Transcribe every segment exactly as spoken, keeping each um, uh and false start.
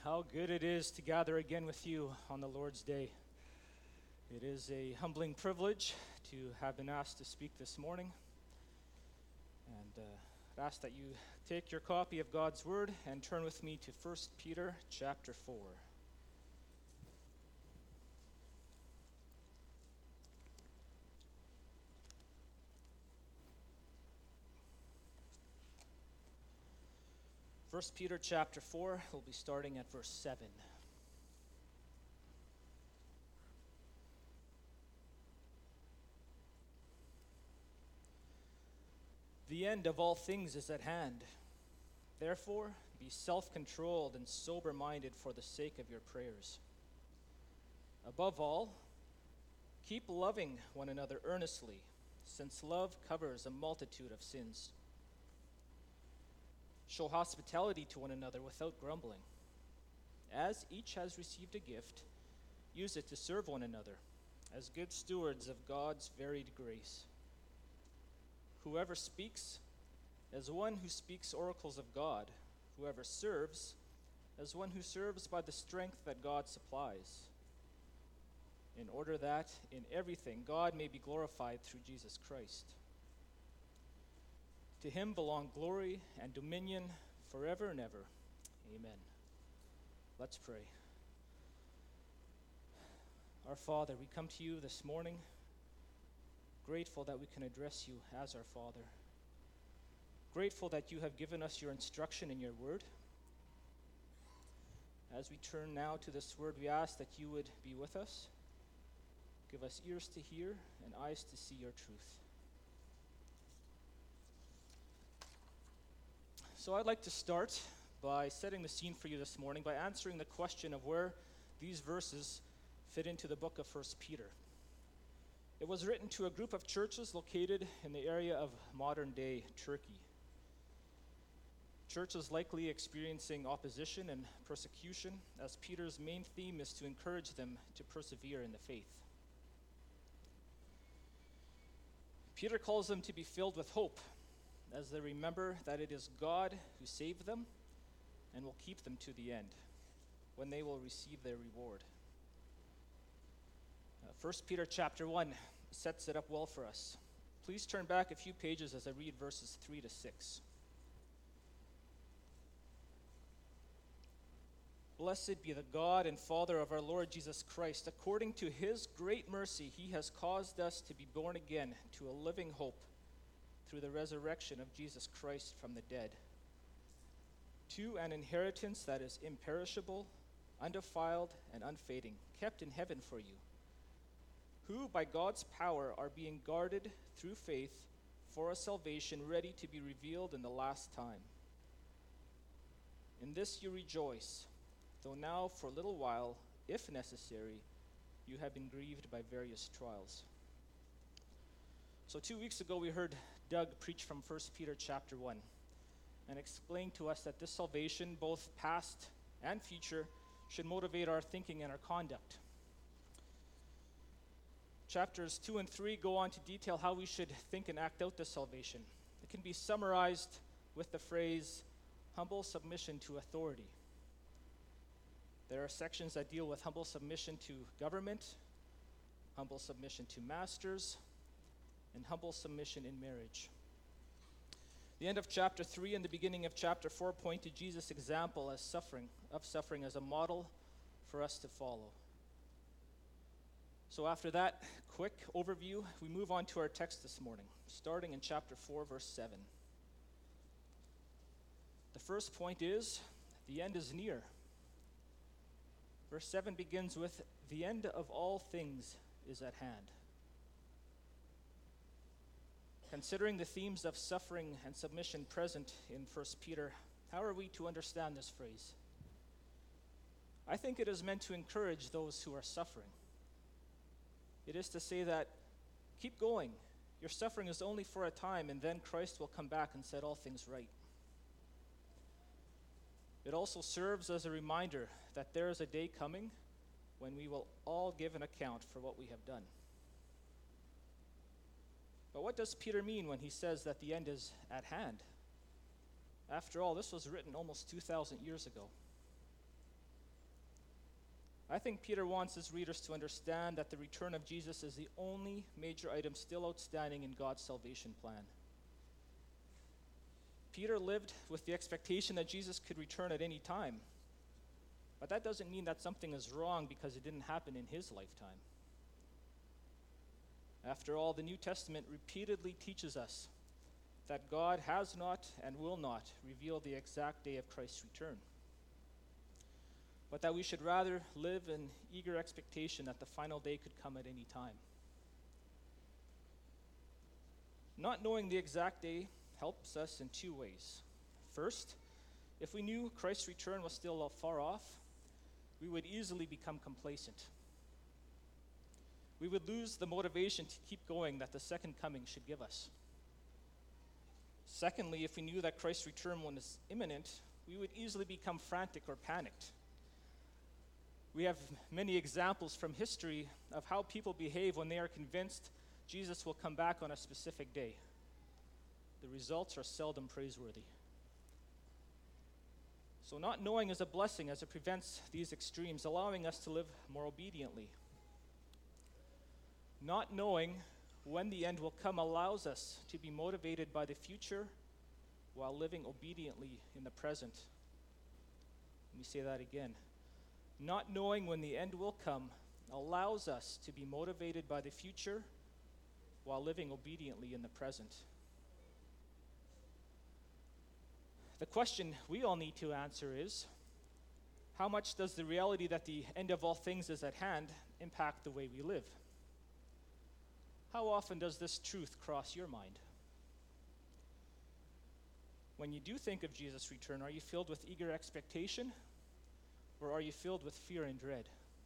How good it is to gather again with you on the Lord's Day. It is a humbling privilege to have been asked to speak this morning. And uh, I'd ask that you take your copy of God's Word and turn with me to First Peter chapter four. First Peter chapter four, we'll be starting at verse seven. The end of all things is at hand. Therefore, be self-controlled and sober-minded for the sake of your prayers. Above all, keep loving one another earnestly, since love covers a multitude of sins. Show hospitality to one another without grumbling. As each has received a gift, use it to serve one another, as good stewards of God's varied grace. Whoever speaks, as one who speaks oracles of God. Whoever serves, as one who serves by the strength that God supplies, in order that in everything God may be glorified through Jesus Christ. To him belong glory and dominion forever and ever. Amen. Let's pray. Our Father, we come to you this morning, grateful that we can address you as our Father. Grateful that you have given us your instruction in your word. As we turn now to this word, we ask that you would be with us. Give us ears to hear and eyes to see your truth. So I'd like to start by setting the scene for you this morning by answering the question of where these verses fit into the book of First Peter. It was written to a group of churches located in the area of modern-day Turkey. Churches likely experiencing opposition and persecution, as Peter's main theme is to encourage them to persevere in the faith. Peter calls them to be filled with hope, as they remember that it is God who saved them and will keep them to the end, when they will receive their reward. Uh, First Peter chapter one sets it up well for us. Please turn back a few pages as I read verses three to six. Blessed be the God and Father of our Lord Jesus Christ. According to his great mercy, he has caused us to be born again to a living hope through the resurrection of Jesus Christ from the dead, to an inheritance that is imperishable, undefiled, and unfading, kept in heaven for you, who by God's power are being guarded through faith for a salvation ready to be revealed in the last time. In this you rejoice, though now for a little while, if necessary, you have been grieved by various trials. So two weeks ago we heard Doug preach from First Peter chapter one and explain to us that this salvation, both past and future, should motivate our thinking and our conduct. Chapters two and three go on to detail how we should think and act out this salvation. It can be summarized with the phrase, humble submission to authority. There are sections that deal with humble submission to government, humble submission to masters, and humble submission in marriage. The end of chapter three and the beginning of chapter four point to Jesus' example as suffering, of suffering as a model for us to follow. So after that quick overview, we move on to our text this morning, starting in chapter four, verse seven. The first point is, the end is near. Verse seven begins with, the end of all things is at hand. Considering the themes of suffering and submission present in First Peter, how are we to understand this phrase? I think it is meant to encourage those who are suffering. It is to say that, keep going. Your suffering is only for a time, and then Christ will come back and set all things right. It also serves as a reminder that there is a day coming when we will all give an account for what we have done. But what does Peter mean when he says that the end is at hand? After all, this was written almost two thousand years ago. I think Peter wants his readers to understand that the return of Jesus is the only major item still outstanding in God's salvation plan. Peter lived with the expectation that Jesus could return at any time. But that doesn't mean that something is wrong because it didn't happen in his lifetime. After all, the New Testament repeatedly teaches us that God has not and will not reveal the exact day of Christ's return, but that we should rather live in eager expectation that the final day could come at any time. Not knowing the exact day helps us in two ways. First, if we knew Christ's return was still far off, we would easily become complacent. We would lose the motivation to keep going that the second coming should give us. Secondly, if we knew that Christ's return was imminent, we would easily become frantic or panicked. We have many examples from history of how people behave when they are convinced Jesus will come back on a specific day. The results are seldom praiseworthy. So not knowing is a blessing as it prevents these extremes, allowing us to live more obediently. Not knowing when the end will come allows us to be motivated by the future while living obediently in the present. Let me say that again. Not knowing when the end will come allows us to be motivated by the future while living obediently in the present. The question we all need to answer is, how much does the reality that the end of all things is at hand impact the way we live? How often does this truth cross your mind? When you do think of Jesus' return, are you filled with eager expectation, or are you filled with fear and dread?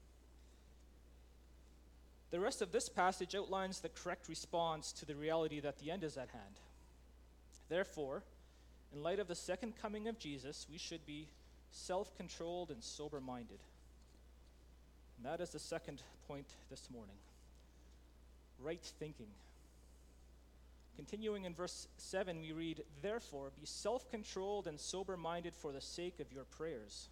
The rest of this passage outlines the correct response to the reality that the end is at hand. Therefore, in light of the second coming of Jesus, we should be self-controlled and sober-minded. And that is the second point this morning. Right thinking. Continuing in verse seven, we read, "Therefore, be self-controlled and sober-minded for the sake of your prayers."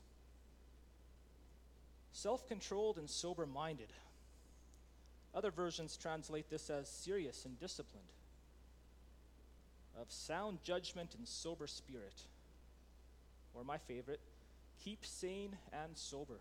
Self-controlled and sober-minded. Other versions translate this as serious and disciplined. Of sound judgment and sober spirit. Or my favorite, keep sane and sober.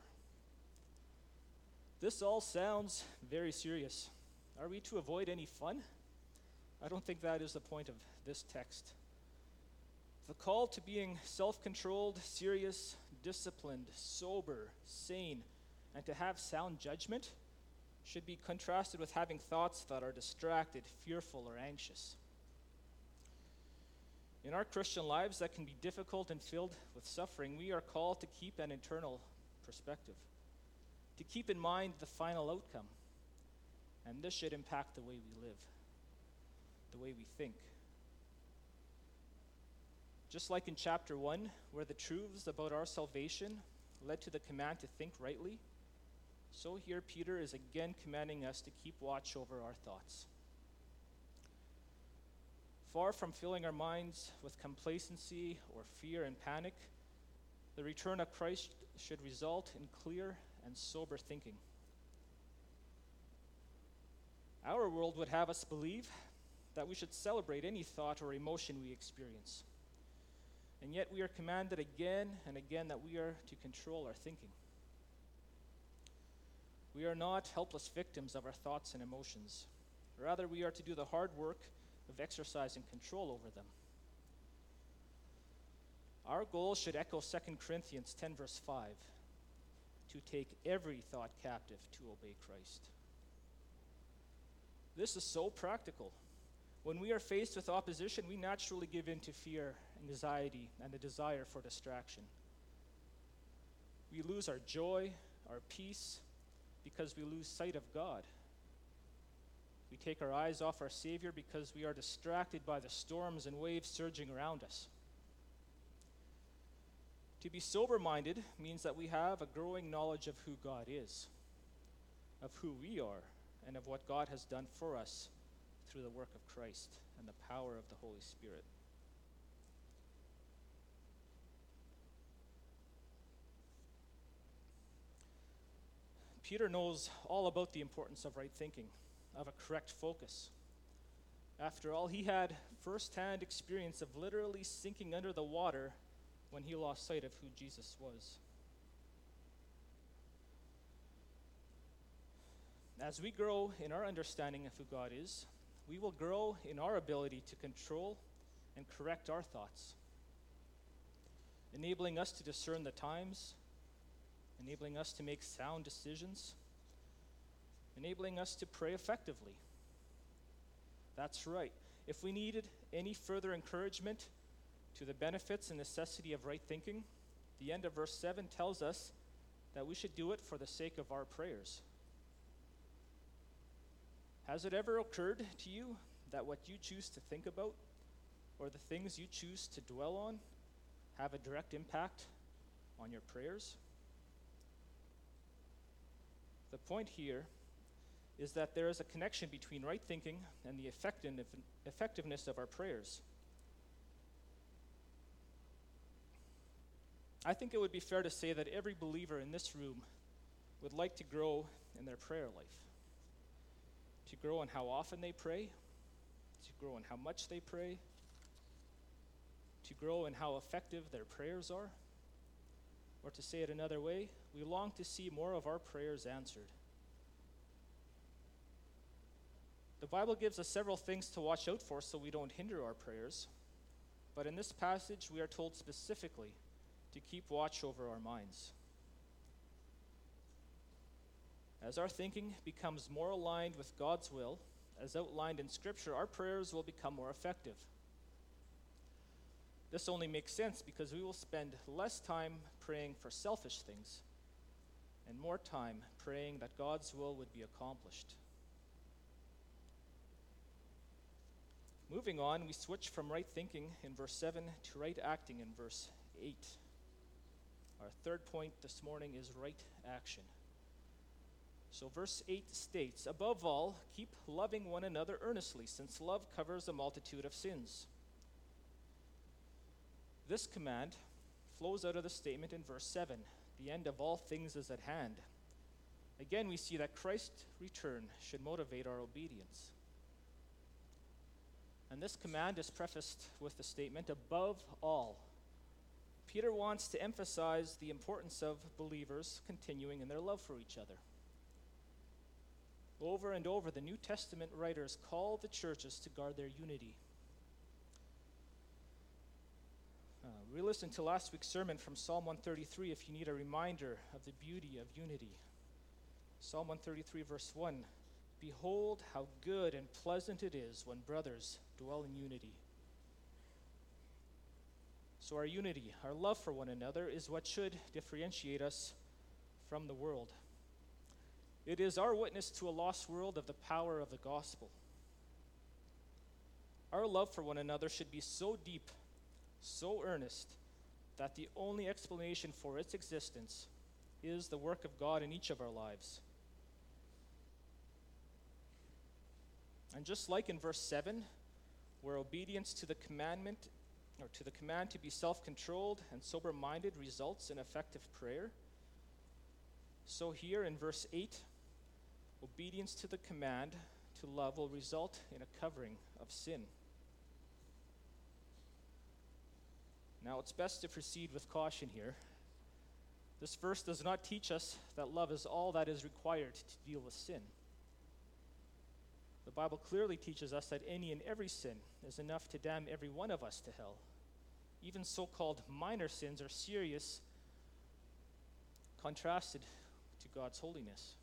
This all sounds very serious. Are we to avoid any fun? I don't think that is the point of this text. The call to being self-controlled, serious, disciplined, sober, sane, and to have sound judgment should be contrasted with having thoughts that are distracted, fearful, or anxious. In our Christian lives that can be difficult and filled with suffering, we are called to keep an internal perspective, to keep in mind the final outcome. And this should impact the way we live, the way we think. Just like in chapter one, where the truths about our salvation led to the command to think rightly, so here Peter is again commanding us to keep watch over our thoughts. Far from filling our minds with complacency or fear and panic, the return of Christ should result in clear and sober thinking. Our world would have us believe that we should celebrate any thought or emotion we experience. And yet we are commanded again and again that we are to control our thinking. We are not helpless victims of our thoughts and emotions. Rather, we are to do the hard work of exercising control over them. Our goal should echo Second Corinthians ten, verse five, to take every thought captive to obey Christ. This is so practical. When we are faced with opposition, we naturally give in to fear, anxiety, and the desire for distraction. We lose our joy, our peace, because we lose sight of God. We take our eyes off our Savior because we are distracted by the storms and waves surging around us. To be sober-minded means that we have a growing knowledge of who God is, of who we are, and of what God has done for us through the work of Christ and the power of the Holy Spirit. Peter knows all about the importance of right thinking, of a correct focus. After all, he had first-hand experience of literally sinking under the water when he lost sight of who Jesus was. As we grow in our understanding of who God is, we will grow in our ability to control and correct our thoughts, enabling us to discern the times, enabling us to make sound decisions, enabling us to pray effectively. That's right. If we needed any further encouragement to the benefits and necessity of right thinking, the end of verse seven tells us that we should do it for the sake of our prayers. Has it ever occurred to you that what you choose to think about or the things you choose to dwell on have a direct impact on your prayers? The point here is that there is a connection between right thinking and the effectiveness of our prayers. I think it would be fair to say that every believer in this room would like to grow in their prayer life, to grow in how often they pray, to grow in how much they pray, to grow in how effective their prayers are, or to say it another way, we long to see more of our prayers answered. The Bible gives us several things to watch out for so we don't hinder our prayers, but in this passage we are told specifically to keep watch over our minds. As our thinking becomes more aligned with God's will, as outlined in Scripture, our prayers will become more effective. This only makes sense because we will spend less time praying for selfish things and more time praying that God's will would be accomplished. Moving on, we switch from right thinking in verse seven to right acting in verse eight. Our third point this morning is right action. So verse eight states, "Above all, keep loving one another earnestly, since love covers a multitude of sins." This command flows out of the statement in verse seven, "The end of all things is at hand." Again, we see that Christ's return should motivate our obedience. And this command is prefaced with the statement, "Above all." Peter wants to emphasize the importance of believers continuing in their love for each other. Over and over, the New Testament writers call the churches to guard their unity. Uh, re-listen to last week's sermon from Psalm one thirty-three if you need a reminder of the beauty of unity. Psalm one thirty-three, verse one, "Behold how good and pleasant it is when brothers dwell in unity." So our unity, our love for one another, is what should differentiate us from the world. It is our witness to a lost world of the power of the gospel. Our love for one another should be so deep, so earnest, that the only explanation for its existence is the work of God in each of our lives. And just like in verse seven, where obedience to the commandment or to the command to be self-controlled and sober-minded results in effective prayer, so here in verse eight, obedience to the command to love will result in a covering of sin. Now, it's best to proceed with caution here. This verse does not teach us that love is all that is required to deal with sin. The Bible clearly teaches us that any and every sin is enough to damn every one of us to hell. Even so-called minor sins are serious, contrasted to God's holiness.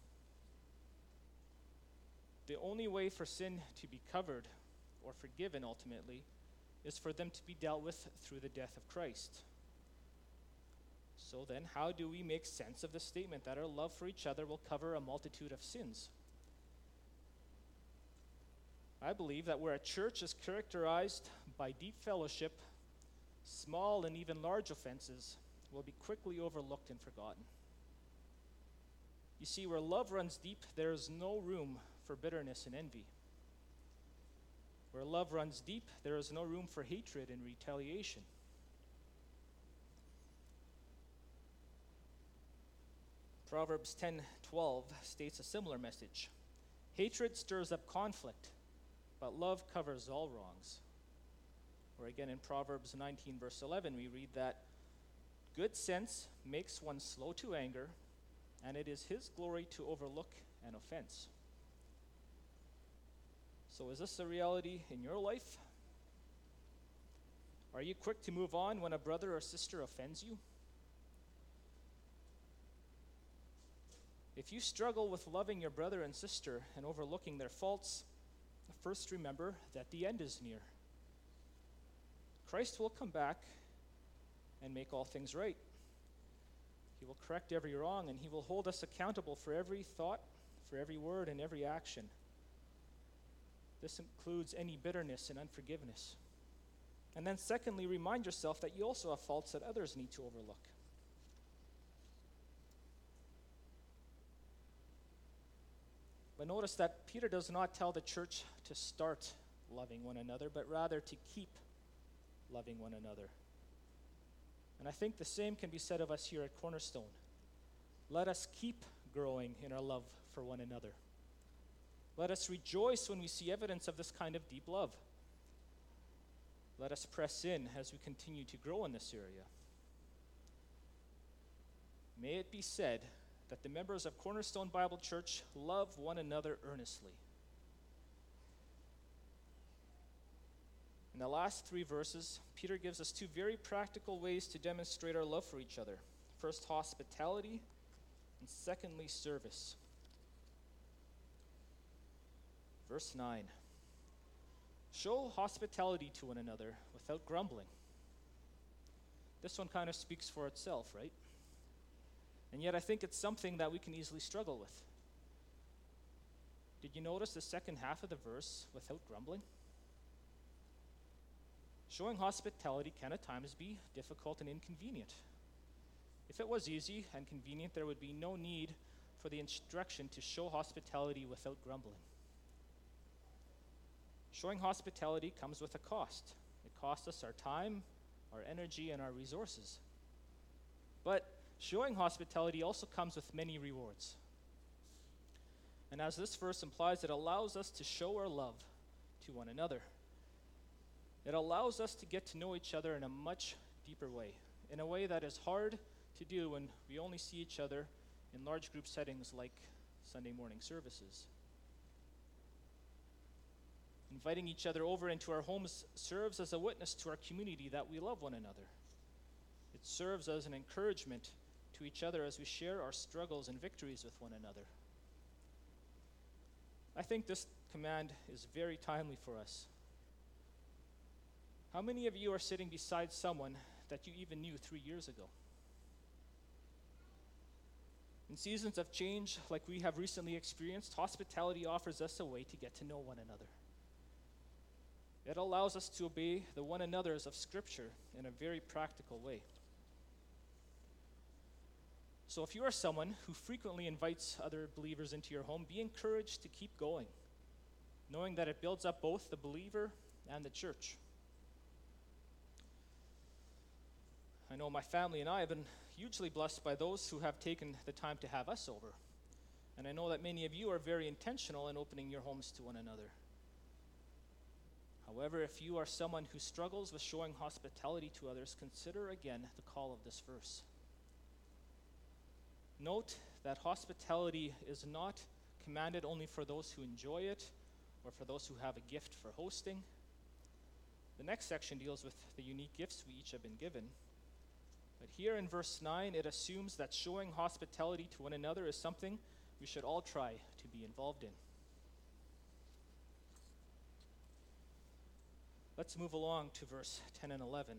The only way for sin to be covered or forgiven ultimately is for them to be dealt with through the death of Christ. So then, how do we make sense of the statement that our love for each other will cover a multitude of sins? I believe that where a church is characterized by deep fellowship, small and even large offenses will be quickly overlooked and forgotten. You see, where love runs deep, there is no room for bitterness and envy. Where love runs deep, there is no room for hatred and retaliation. Proverbs ten twelve states a similar message. Hatred stirs up conflict, but love covers all wrongs. Or again in Proverbs nineteen verse eleven, we read that good sense makes one slow to anger, and it is his glory to overlook an offense. So is this a reality in your life? Are you quick to move on when a brother or sister offends you? If you struggle with loving your brother and sister and overlooking their faults, first remember that the end is near. Christ will come back and make all things right. He will correct every wrong, and he will hold us accountable for every thought, for every word, and every action. This includes any bitterness and unforgiveness. And then secondly, remind yourself that you also have faults that others need to overlook. But notice that Peter does not tell the church to start loving one another, but rather to keep loving one another. And I think the same can be said of us here at Cornerstone. Let us keep growing in our love for one another. Let us rejoice when we see evidence of this kind of deep love. Let us press in as we continue to grow in this area. May it be said that the members of Cornerstone Bible Church love one another earnestly. In the last three verses, Peter gives us two very practical ways to demonstrate our love for each other. First, hospitality, and secondly, service. Verse nine. Show hospitality to one another without grumbling. This one kind of speaks for itself, right? And yet I think it's something that we can easily struggle with. Did you notice the second half of the verse, without grumbling? Showing hospitality can at times be difficult and inconvenient. If it was easy and convenient, there would be no need for the instruction to show hospitality without grumbling. Showing hospitality comes with a cost. It costs us our time, our energy, and our resources. But showing hospitality also comes with many rewards. And as this verse implies, it allows us to show our love to one another. It allows us to get to know each other in a much deeper way, in a way that is hard to do when we only see each other in large group settings like Sunday morning services. Inviting each other over into our homes serves as a witness to our community that we love one another. It serves as an encouragement to each other as we share our struggles and victories with one another. I think this command is very timely for us. How many of you are sitting beside someone that you even knew three years ago? In seasons of change like we have recently experienced, hospitality offers us a way to get to know one another. It allows us to obey the one another's of Scripture in a very practical way. So if you are someone who frequently invites other believers into your home, be encouraged to keep going, knowing that it builds up both the believer and the church. I know my family and I have been hugely blessed by those who have taken the time to have us over. And I know that many of you are very intentional in opening your homes to one another. However, if you are someone who struggles with showing hospitality to others, consider again the call of this verse. Note that hospitality is not commanded only for those who enjoy it or for those who have a gift for hosting. The next section deals with the unique gifts we each have been given. But here in verse nine, it assumes that showing hospitality to one another is something we should all try to be involved in. Let's move along to verse ten and eleven.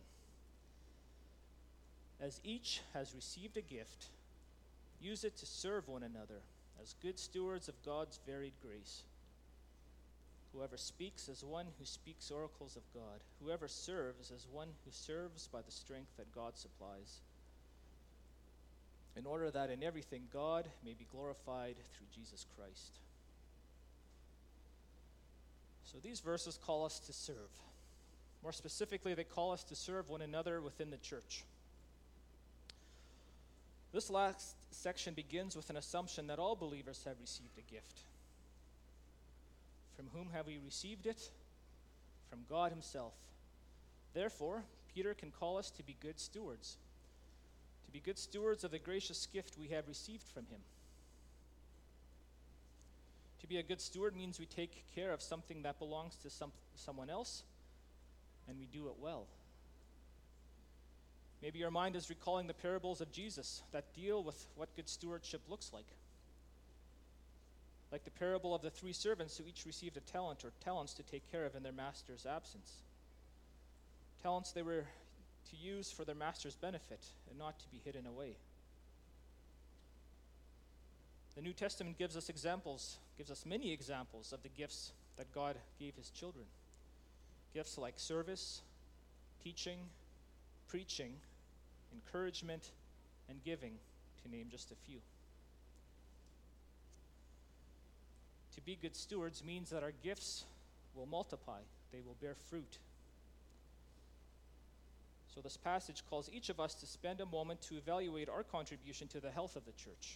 As each has received a gift, use it to serve one another as good stewards of God's varied grace. Whoever speaks as one who speaks oracles of God. Whoever serves as one who serves by the strength that God supplies, in order that in everything God may be glorified through Jesus Christ. So these verses call us to serve. More specifically, they call us to serve one another within the church. This last section begins with an assumption that all believers have received a gift. From whom have we received it? From God himself. Therefore, Peter can call us to be good stewards, to be good stewards of the gracious gift we have received from him. To be a good steward means we take care of something that belongs to some, someone else, and we do it well. Maybe your mind is recalling the parables of Jesus that deal with what good stewardship looks like. Like the parable of the three servants who each received a talent or talents to take care of in their master's absence. Talents they were to use for their master's benefit and not to be hidden away. The New Testament gives us examples, gives us many examples of the gifts that God gave his children. Gifts like service, teaching, preaching, encouragement, and giving, to name just a few. To be good stewards means that our gifts will multiply, they will bear fruit. So this passage calls each of us to spend a moment to evaluate our contribution to the health of the church.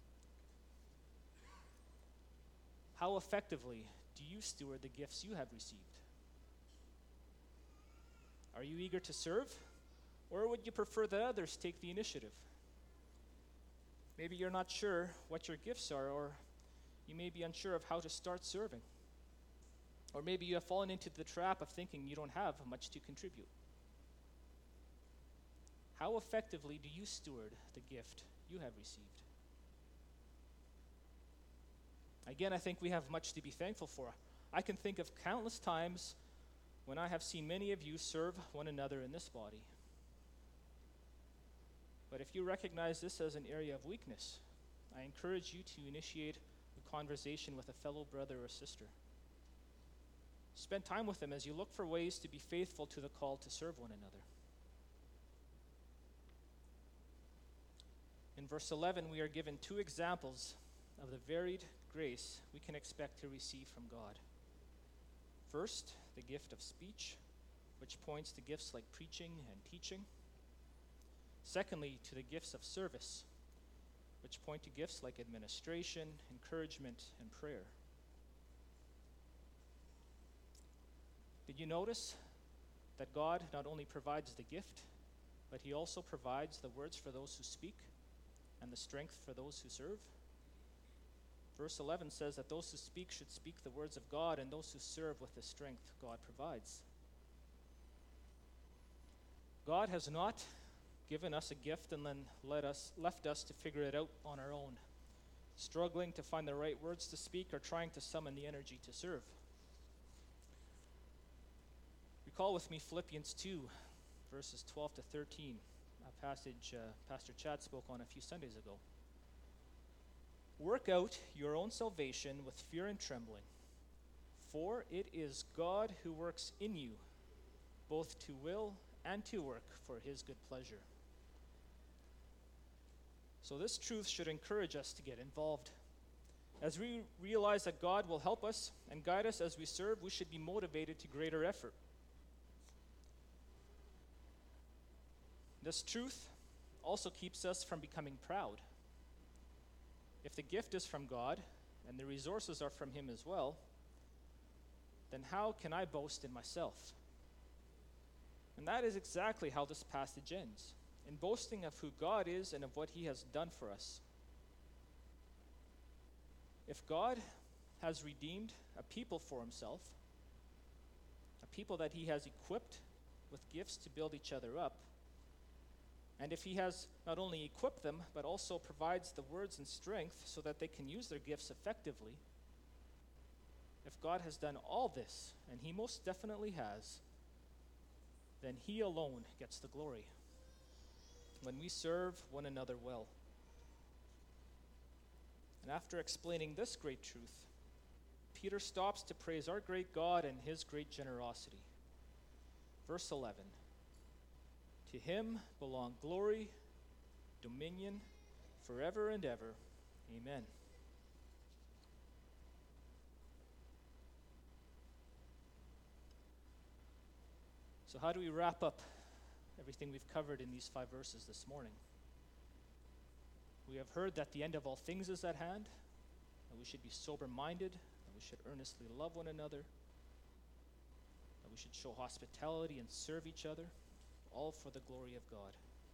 How effectively do you steward the gifts you have received? Are you eager to serve? Or would you prefer that others take the initiative? Maybe you're not sure what your gifts are, or you may be unsure of how to start serving. Or maybe you have fallen into the trap of thinking you don't have much to contribute. How effectively do you steward the gift you have received? Again, I think we have much to be thankful for. I can think of countless times when I have seen many of you serve one another in this body. But if you recognize this as an area of weakness, I encourage you to initiate a conversation with a fellow brother or sister. Spend time with them as you look for ways to be faithful to the call to serve one another. In verse eleven, we are given two examples of the varied grace we can expect to receive from God. First, the gift of speech, which points to gifts like preaching and teaching. Secondly, to the gifts of service, which point to gifts like administration, encouragement, and prayer. Did you notice that God not only provides the gift, but he also provides the words for those who speak and the strength for those who serve? Verse eleven says that those who speak should speak the words of God, and those who serve with the strength God provides. God has not given us a gift and then let us, left us to figure it out on our own, struggling to find the right words to speak or trying to summon the energy to serve. Recall with me Philippians two, verses twelve to thirteen, a passage uh, Pastor Chad spoke on a few Sundays ago. Work out your own salvation with fear and trembling, for it is God who works in you, both to will and to work for his good pleasure. So this truth should encourage us to get involved. As we realize that God will help us and guide us as we serve, we should be motivated to greater effort. This truth also keeps us from becoming proud. If the gift is from God and the resources are from him as well, then how can I boast in myself? And that is exactly how this passage ends, in boasting of who God is and of what he has done for us. If God has redeemed a people for himself, a people that he has equipped with gifts to build each other up, and if he has not only equipped them, but also provides the words and strength so that they can use their gifts effectively, if God has done all this, and he most definitely has, then he alone gets the glory when we serve one another well. And after explaining this great truth, Peter stops to praise our great God and his great generosity. Verse eleven, to him belong glory, dominion, forever and ever. Amen. So how do we wrap up everything we've covered in these five verses this morning? We have heard that the end of all things is at hand, that we should be sober-minded, that we should earnestly love one another, that we should show hospitality and serve each other, all for the glory of God.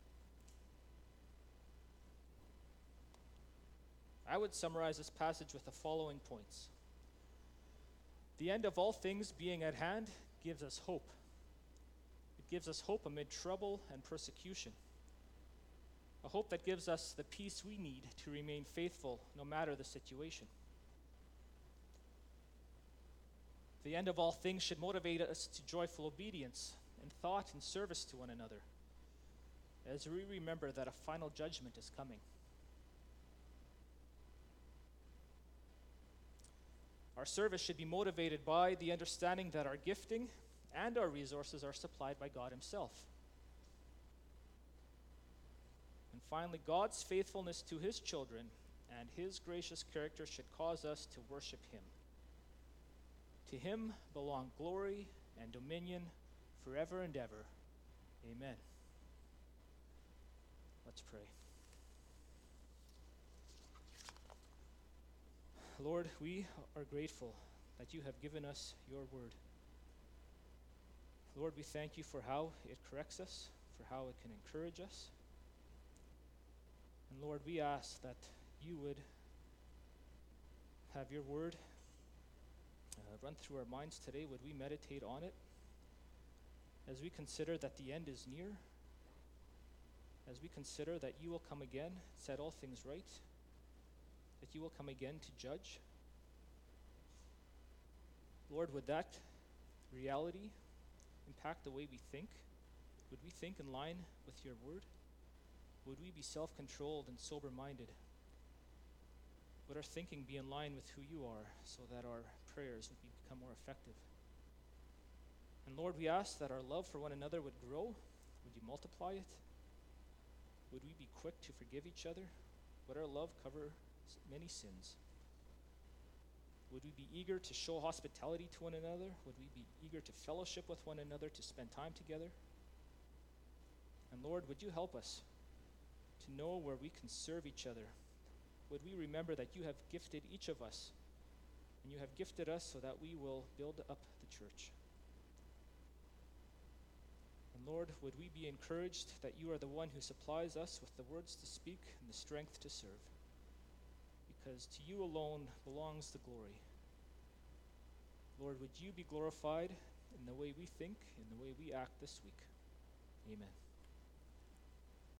I would summarize this passage with the following points. The end of all things being at hand gives us hope. It gives us hope amid trouble and persecution. A hope that gives us the peace we need to remain faithful no matter the situation. The end of all things should motivate us to joyful obedience and thought and service to one another, as we remember that a final judgment is coming. Our service should be motivated by the understanding that our gifting and our resources are supplied by God Himself. And finally, God's faithfulness to His children and His gracious character should cause us to worship Him. To Him belong glory and dominion forever and ever. Amen. Let's pray. Lord, we are grateful that you have given us your word. Lord, we thank you for how it corrects us, for how it can encourage us. And Lord, we ask that you would have your word uh, run through our minds today. Would we meditate on it as we consider that the end is near, as we consider that you will come again, set all things right, that you will come again to judge. Lord, would that reality impact the way we think? Would we think in line with your word? Would we be self-controlled and sober-minded? Would our thinking be in line with who you are so that our prayers would become more effective? And Lord, we ask that our love for one another would grow. Would you multiply it? Would we be quick to forgive each other? Would our love cover many sins? Would we be eager to show hospitality to one another? Would we be eager to fellowship with one another, to spend time together? And Lord, would you help us to know where we can serve each other? Would we remember that you have gifted each of us, and you have gifted us so that we will build up the church? And Lord, would we be encouraged that you are the one who supplies us with the words to speak and the strength to serve? Because to you alone belongs the glory. Lord, would you be glorified in the way we think, in the way we act this week? Amen.